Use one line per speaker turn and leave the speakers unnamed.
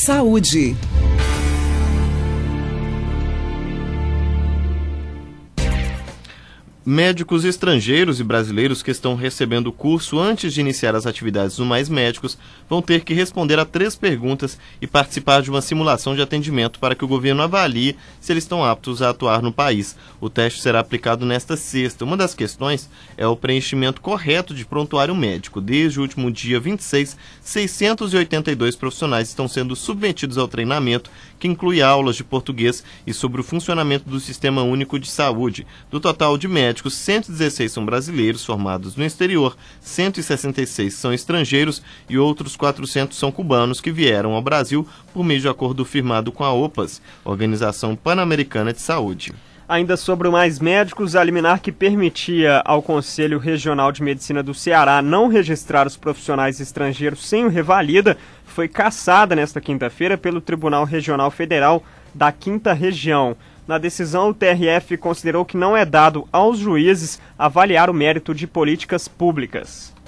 Saúde.
Médicos estrangeiros e brasileiros que estão recebendo o curso antes de iniciar as atividades no Mais Médicos vão ter que responder a 3 perguntas e participar de uma simulação de atendimento para que o governo avalie se eles estão aptos a atuar no país. O teste será aplicado nesta sexta. Uma das questões é o preenchimento correto de prontuário médico. Desde o último dia 26, 682 profissionais estão sendo submetidos ao treinamento, que inclui aulas de português e sobre o funcionamento do Sistema Único de Saúde. Do total de médicos, 116 são brasileiros formados no exterior, 166 são estrangeiros e outros 400 são cubanos que vieram ao Brasil por meio de acordo firmado com a OPAS, Organização Pan-Americana de Saúde.
Ainda sobre o Mais Médicos, a liminar que permitia ao Conselho Regional de Medicina do Ceará não registrar os profissionais estrangeiros sem o revalida foi cassada nesta quinta-feira pelo Tribunal Regional Federal da 5ª Região. Na decisão, o TRF considerou que não é dado aos juízes avaliar o mérito de políticas públicas.